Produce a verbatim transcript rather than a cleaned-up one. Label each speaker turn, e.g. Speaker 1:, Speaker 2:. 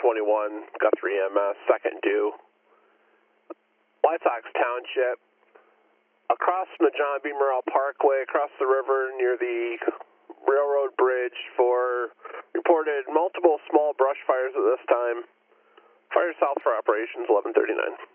Speaker 1: twenty-one, Guthrie E M S, second due. White Sox Township, across from the John B. Morrell Parkway, across the river near the railroad bridge for reported multiple small brush fires at this time. Fire south for operations eleven thirty-nine.